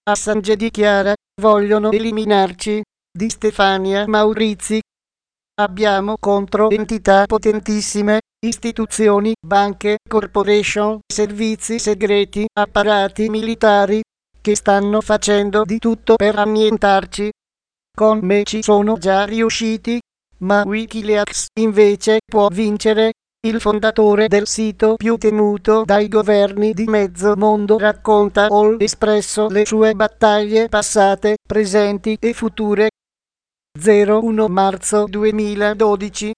Assange dichiara: vogliono eliminarci. Di Stefania Maurizi. Abbiamo contro entità potentissime, istituzioni, banche, corporation, servizi segreti, apparati militari, che stanno facendo di tutto per annientarci. Con me ci sono già riusciti, ma Wikileaks invece può vincere. Il fondatore del sito più temuto dai governi di mezzo mondo racconta All Espresso le sue battaglie passate, presenti e future. 01 marzo 2012.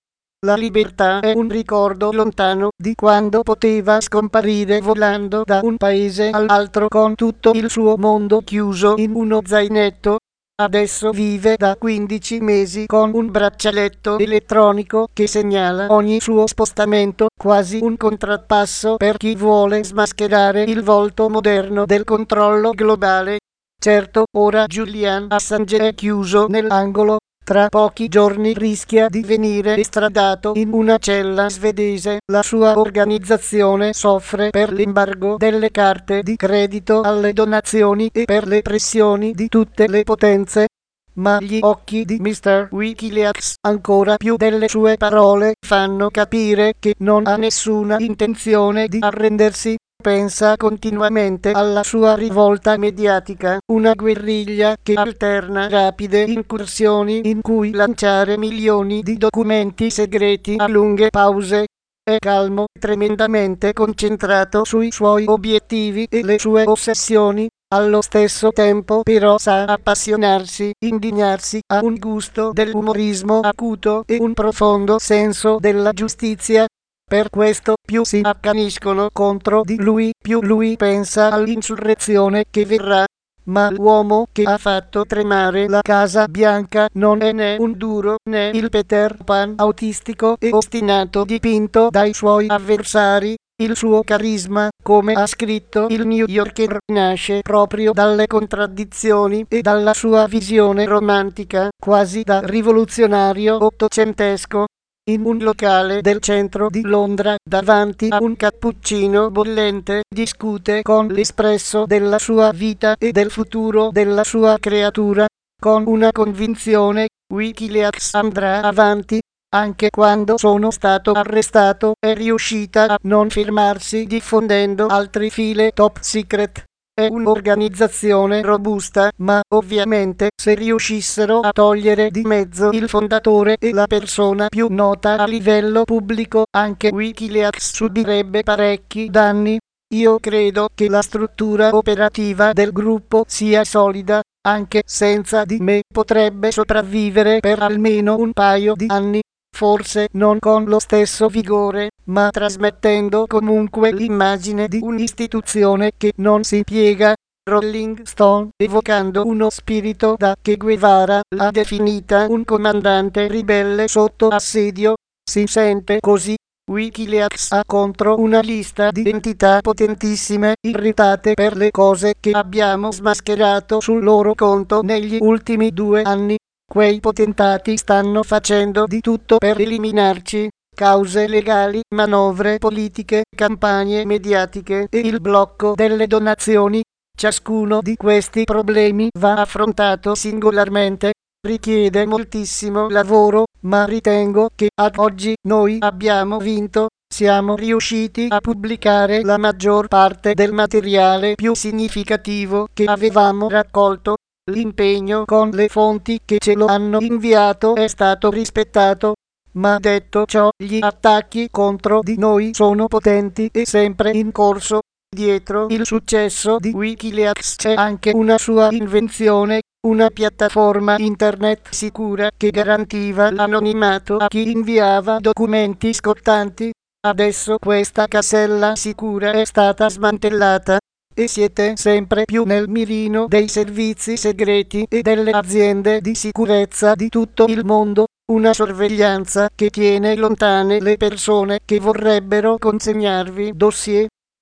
La libertà è un ricordo lontano di quando poteva scomparire volando da un paese all'altro con tutto il suo mondo chiuso in uno zainetto. Adesso vive da 15 mesi con un braccialetto elettronico che segnala ogni suo spostamento, quasi un contrappasso per chi vuole smascherare il volto moderno del controllo globale. Certo, ora Julian Assange è chiuso nell'angolo. Tra pochi giorni rischia di venire estradato in una cella svedese. La sua organizzazione soffre per l'embargo delle carte di credito alle donazioni e per le pressioni di tutte le potenze. Ma gli occhi di Mr. Wikileaks, ancora più delle sue parole, fanno capire che non ha nessuna intenzione di arrendersi. Pensa continuamente alla sua rivolta mediatica, una guerriglia che alterna rapide incursioni in cui lanciare milioni di documenti segreti a lunghe pause. È calmo, tremendamente concentrato sui suoi obiettivi e le sue ossessioni. Allo stesso tempo però sa appassionarsi, indignarsi, ha un gusto dell'umorismo acuto e un profondo senso della giustizia. Per questo più si accaniscono contro di lui, più lui pensa all'insurrezione che verrà. Ma l'uomo che ha fatto tremare la Casa Bianca non è né un duro né il Peter Pan autistico e ostinato dipinto dai suoi avversari. Il suo carisma, come ha scritto il New Yorker, nasce proprio dalle contraddizioni e dalla sua visione romantica, quasi da rivoluzionario ottocentesco. In un locale del centro di Londra, davanti a un cappuccino bollente, discute con l'espresso della sua vita e del futuro della sua creatura, con una convinzione: Wikileaks andrà avanti. Anche quando sono stato arrestato, è riuscita a non fermarsi diffondendo altri file top secret. È un'organizzazione robusta, ma ovviamente se riuscissero a togliere di mezzo il fondatore e la persona più nota a livello pubblico, anche Wikileaks subirebbe parecchi danni. Io credo che la struttura operativa del gruppo sia solida, anche senza di me potrebbe sopravvivere per almeno un paio di anni. Forse non con lo stesso vigore, ma trasmettendo comunque l'immagine di un'istituzione che non si piega. Rolling Stone, evocando uno spirito da Che Guevara, l'ha definita un comandante ribelle sotto assedio. Si sente così. Wikileaks ha contro una lista di entità potentissime, irritate per le cose che abbiamo smascherato sul loro conto negli ultimi 2 anni. Quei potentati stanno facendo di tutto per eliminarci. Cause legali, manovre politiche, campagne mediatiche e il blocco delle donazioni. Ciascuno di questi problemi va affrontato singolarmente. Richiede moltissimo lavoro, ma ritengo che ad oggi noi abbiamo vinto. Siamo riusciti a pubblicare la maggior parte del materiale più significativo che avevamo raccolto. L'impegno con le fonti che ce lo hanno inviato è stato rispettato. Ma detto ciò, gli attacchi contro di noi sono potenti e sempre in corso. Dietro il successo di Wikileaks c'è anche una sua invenzione, una piattaforma internet sicura che garantiva l'anonimato a chi inviava documenti scottanti. Adesso questa casella sicura è stata smantellata e siete sempre più nel mirino dei servizi segreti e delle aziende di sicurezza di tutto il mondo. Una sorveglianza che tiene lontane le persone che vorrebbero consegnarvi dossier.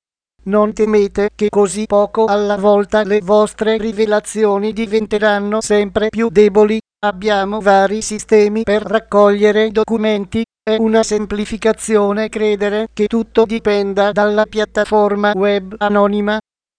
Non temete che così poco alla volta le vostre rivelazioni diventeranno sempre più deboli. Abbiamo vari sistemi per raccogliere documenti. È una semplificazione credere che tutto dipenda dalla piattaforma web anonima.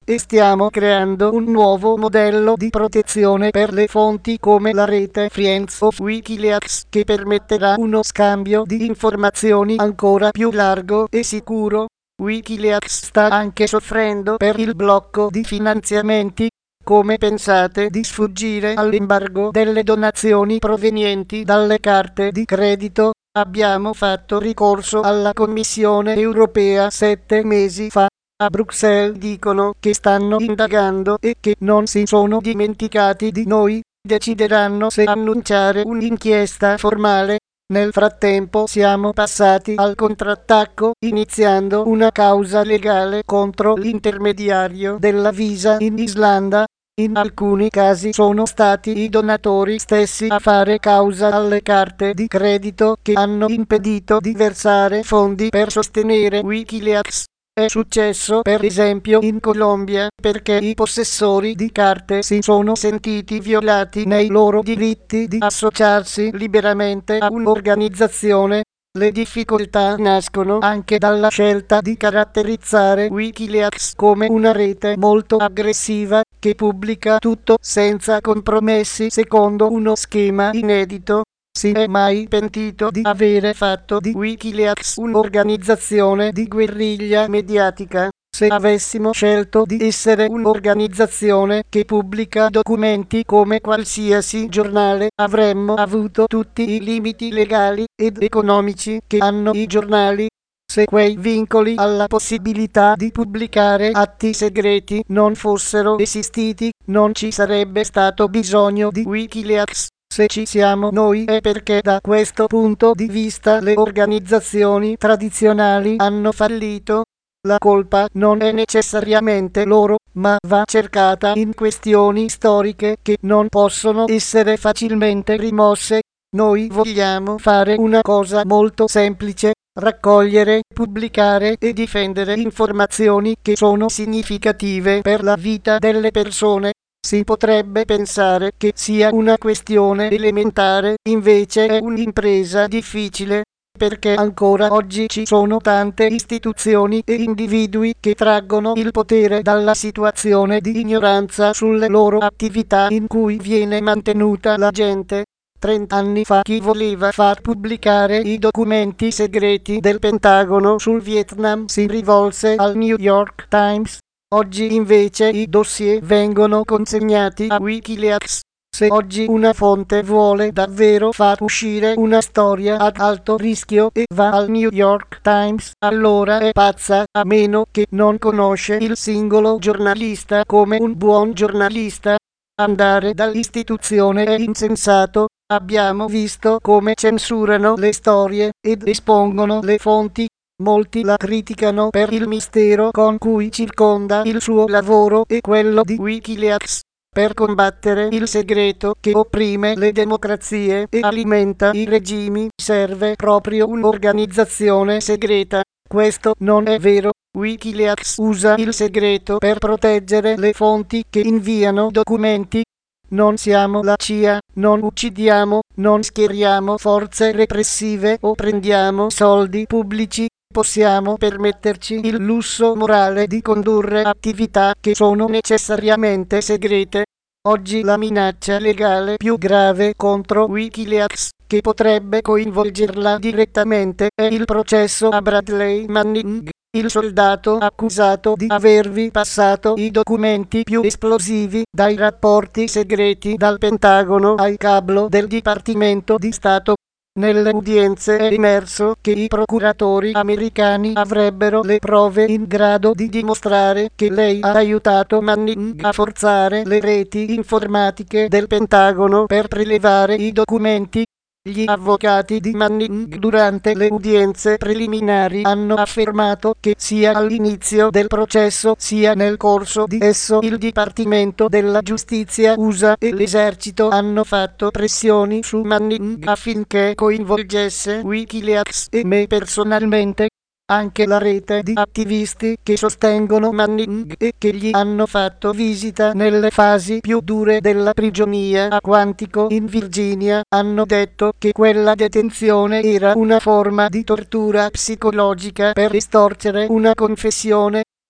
e stiamo creando un nuovo modello di protezione per le fonti come la rete Friends of Wikileaks, che permetterà uno scambio di informazioni ancora più largo e sicuro. Wikileaks sta anche soffrendo per il blocco di finanziamenti. Come pensate di sfuggire all'embargo delle donazioni provenienti dalle carte di credito? Abbiamo fatto ricorso alla Commissione europea 7 mesi fa. A Bruxelles dicono che stanno indagando e che non si sono dimenticati di noi. Decideranno se annunciare un'inchiesta formale. Nel frattempo siamo passati al contrattacco, iniziando una causa legale contro l'intermediario della Visa in Islanda. In alcuni casi sono stati i donatori stessi a fare causa alle carte di credito che hanno impedito di versare fondi per sostenere Wikileaks. È successo per esempio in Colombia perché i possessori di carte si sono sentiti violati nei loro diritti di associarsi liberamente a un'organizzazione. Le difficoltà nascono anche dalla scelta di caratterizzare Wikileaks come una rete molto aggressiva che pubblica tutto senza compromessi secondo uno schema inedito. Si è mai pentito di avere fatto di Wikileaks un'organizzazione di guerriglia mediatica? Se avessimo scelto di essere un'organizzazione che pubblica documenti come qualsiasi giornale, avremmo avuto tutti i limiti legali ed economici che hanno i giornali. Se quei vincoli alla possibilità di pubblicare atti segreti non fossero esistiti, non ci sarebbe stato bisogno di Wikileaks. Se ci siamo noi è perché da questo punto di vista le organizzazioni tradizionali hanno fallito. La colpa non è necessariamente loro, ma va cercata in questioni storiche che non possono essere facilmente rimosse. Noi vogliamo fare una cosa molto semplice: raccogliere, pubblicare e difendere informazioni che sono significative per la vita delle persone. Si potrebbe pensare che sia una questione elementare, invece è un'impresa difficile, perché ancora oggi ci sono tante istituzioni e individui che traggono il potere dalla situazione di ignoranza sulle loro attività in cui viene mantenuta la gente. 30 anni fa chi voleva far pubblicare i documenti segreti del Pentagono sul Vietnam si rivolse al New York Times. Oggi invece i dossier vengono consegnati a Wikileaks. Se oggi una fonte vuole davvero far uscire una storia ad alto rischio e va al New York Times, allora è pazza, a meno che non conosce il singolo giornalista come un buon giornalista. Andare dall'istituzione è insensato. Abbiamo visto come censurano le storie ed espongono le fonti. Molti la criticano per il mistero con cui circonda il suo lavoro e quello di Wikileaks. Per combattere il segreto che opprime le democrazie e alimenta i regimi serve proprio un'organizzazione segreta. Questo non è vero. Wikileaks usa il segreto per proteggere le fonti che inviano documenti. Non siamo la CIA, non uccidiamo, non schieriamo forze repressive o prendiamo soldi pubblici. Possiamo permetterci il lusso morale di condurre attività che sono necessariamente segrete. Oggi la minaccia legale più grave contro Wikileaks, che potrebbe coinvolgerla direttamente, è il processo a Bradley Manning, il soldato accusato di avervi passato i documenti più esplosivi, dai rapporti segreti dal Pentagono al cablo del Dipartimento di Stato. Nelle udienze è emerso che i procuratori americani avrebbero le prove in grado di dimostrare che lei ha aiutato Manning a forzare le reti informatiche del Pentagono per prelevare i documenti. Gli avvocati di Manning durante le udienze preliminari hanno affermato che sia all'inizio del processo sia nel corso di esso il Dipartimento della Giustizia USA e l'Esercito hanno fatto pressioni su Manning affinché coinvolgesse Wikileaks e me personalmente. Anche la rete di attivisti che sostengono Manning e che gli hanno fatto visita nelle fasi più dure della prigionia a Quantico in Virginia hanno detto che quella detenzione era una forma di tortura psicologica per estorcere una confessione.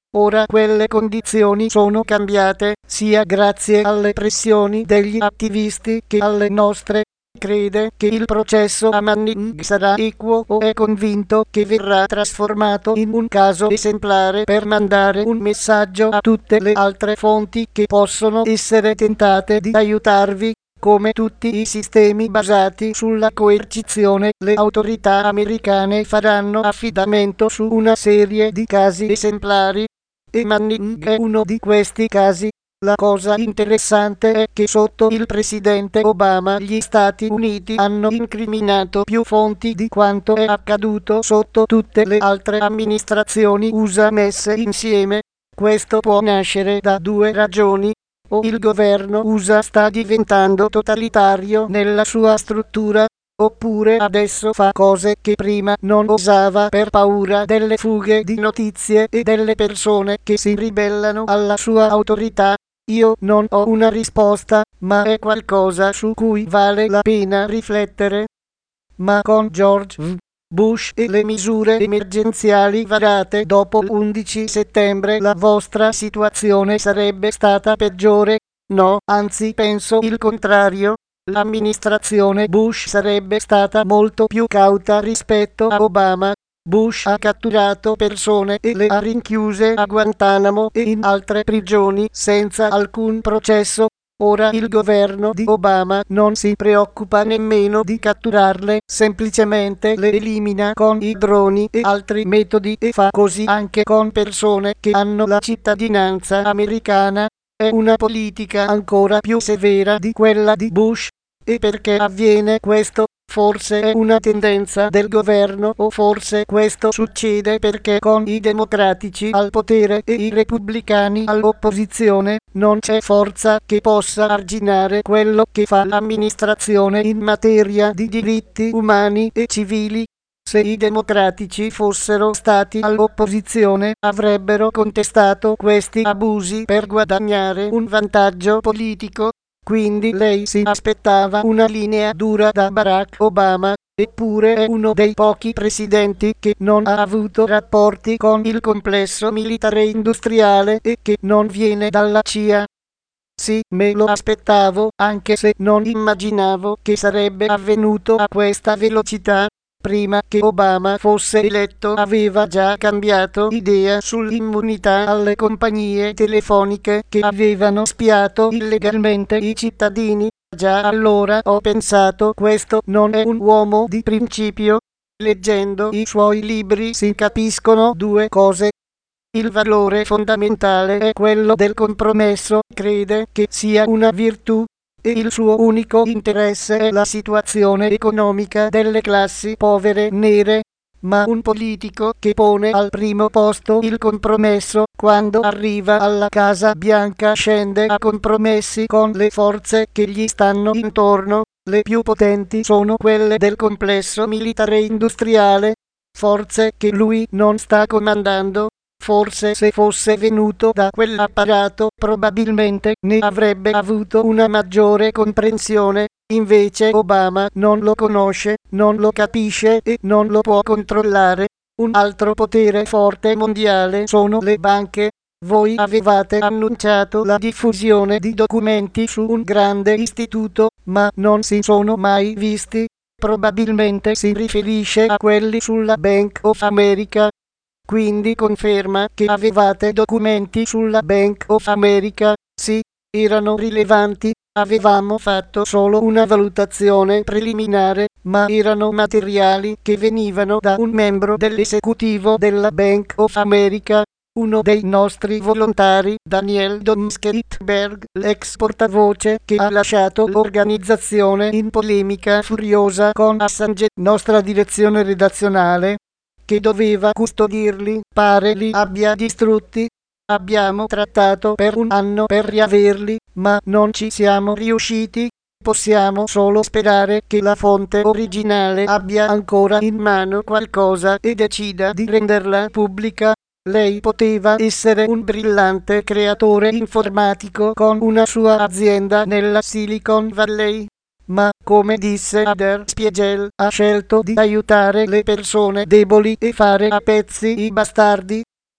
Ora quelle condizioni sono cambiate, sia grazie alle pressioni degli attivisti che alle nostre. Crede che il processo a Manning sarà equo o è convinto che verrà trasformato in un caso esemplare per mandare un messaggio a tutte le altre fonti che possono essere tentate di aiutarvi? Come tutti i sistemi basati sulla coercizione, le autorità americane faranno affidamento su una serie di casi esemplari. E Manning è uno di questi casi. La cosa interessante è che sotto il presidente Obama gli Stati Uniti hanno incriminato più fonti di quanto è accaduto sotto tutte le altre amministrazioni USA messe insieme. Questo può nascere da due ragioni. O il governo USA sta diventando totalitario nella sua struttura, oppure adesso fa cose che prima non osava per paura delle fughe di notizie e delle persone che si ribellano alla sua autorità. Io non ho una risposta, ma è qualcosa su cui vale la pena riflettere. Ma con George W. Bush e le misure emergenziali varate dopo l'11 settembre la vostra situazione sarebbe stata peggiore? No, anzi penso il contrario. L'amministrazione Bush sarebbe stata molto più cauta rispetto a Obama. Bush ha catturato persone e le ha rinchiuse a Guantanamo e in altre prigioni senza alcun processo. Ora il governo di Obama non si preoccupa nemmeno di catturarle, semplicemente le elimina con i droni e altri metodi e fa così anche con persone che hanno la cittadinanza americana. È una politica ancora più severa di quella di Bush. E perché avviene questo? Forse è una tendenza del governo o forse questo succede perché con i democratici al potere e i repubblicani all'opposizione non c'è forza che possa arginare quello che fa l'amministrazione in materia di diritti umani e civili. Se i democratici fossero stati all'opposizione avrebbero contestato questi abusi per guadagnare un vantaggio politico. Quindi lei si aspettava una linea dura da Barack Obama, eppure è uno dei pochi presidenti che non ha avuto rapporti con il complesso militare industriale e che non viene dalla CIA. Sì, me lo aspettavo, anche se non immaginavo che sarebbe avvenuto a questa velocità. Prima che Obama fosse eletto aveva già cambiato idea sull'immunità alle compagnie telefoniche che avevano spiato illegalmente i cittadini. Già allora ho pensato questo non è un uomo di principio. Leggendo i suoi libri si capiscono due cose. Il valore fondamentale è quello del compromesso, crede che sia una virtù. E il suo unico interesse è la situazione economica delle classi povere nere. Ma un politico che pone al primo posto il compromesso, quando arriva alla Casa Bianca scende a compromessi con le forze che gli stanno intorno. Le più potenti sono quelle del complesso militare industriale, forze che lui non sta comandando. Forse se fosse venuto da quell'apparato probabilmente ne avrebbe avuto una maggiore comprensione, invece Obama non lo conosce, non lo capisce e non lo può controllare. Un altro potere forte mondiale sono le banche. Voi avevate annunciato la diffusione di documenti su un grande istituto, ma non si sono mai visti. Probabilmente si riferisce a quelli sulla Bank of America. Quindi conferma che avevate documenti sulla Bank of America? Sì, erano rilevanti. Avevamo fatto solo una valutazione preliminare, ma erano materiali che venivano da un membro dell'esecutivo della Bank of America, uno dei nostri volontari, Daniel Donsketberg, l'ex portavoce che ha lasciato l'organizzazione in polemica furiosa con Assange, nostra direzione redazionale, che doveva custodirli, pare li abbia distrutti. Abbiamo trattato per un anno per riaverli, ma non ci siamo riusciti. Possiamo solo sperare che la fonte originale abbia ancora in mano qualcosa e decida di renderla pubblica. Lei poteva essere un brillante creatore informatico con una sua azienda nella Silicon Valley. Ma, come disse Der Spiegel, ha scelto di aiutare le persone deboli e fare a pezzi i bastardi.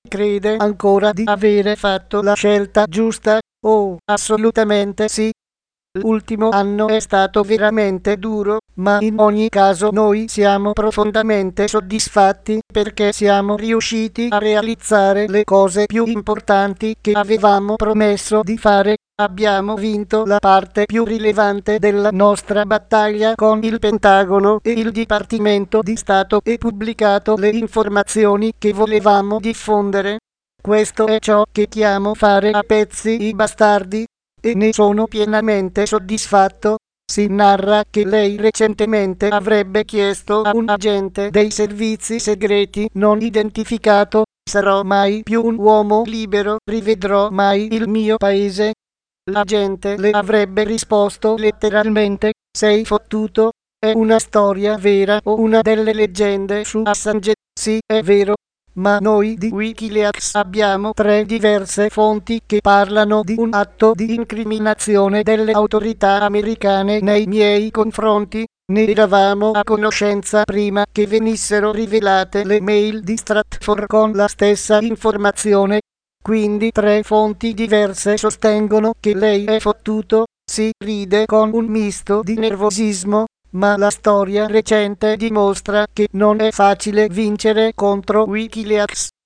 crede ancora di avere fatto la scelta giusta? Oh, assolutamente sì. L'ultimo anno è stato veramente duro, ma in ogni caso noi siamo profondamente soddisfatti perché siamo riusciti a realizzare le cose più importanti che avevamo promesso di fare. Abbiamo vinto la parte più rilevante della nostra battaglia con il Pentagono e il Dipartimento di Stato e pubblicato le informazioni che volevamo diffondere. Questo è ciò che chiamo fare a pezzi i bastardi. E ne sono pienamente soddisfatto. Si narra che lei recentemente avrebbe chiesto a un agente dei servizi segreti non identificato: sarò mai più un uomo libero, rivedrò mai il mio paese? L'agente le avrebbe risposto letteralmente: sei fottuto, è una storia vera o una delle leggende su Assange? Sì, è vero. Ma noi di Wikileaks abbiamo 3 diverse fonti che parlano di un atto di incriminazione delle autorità americane nei miei confronti. Ne eravamo a conoscenza prima che venissero rivelate le mail di Stratford con la stessa informazione. Quindi 3 fonti diverse sostengono che lei è fottuto. Si ride con un misto di nervosismo. Ma la storia recente dimostra che non è facile vincere contro Wikileaks.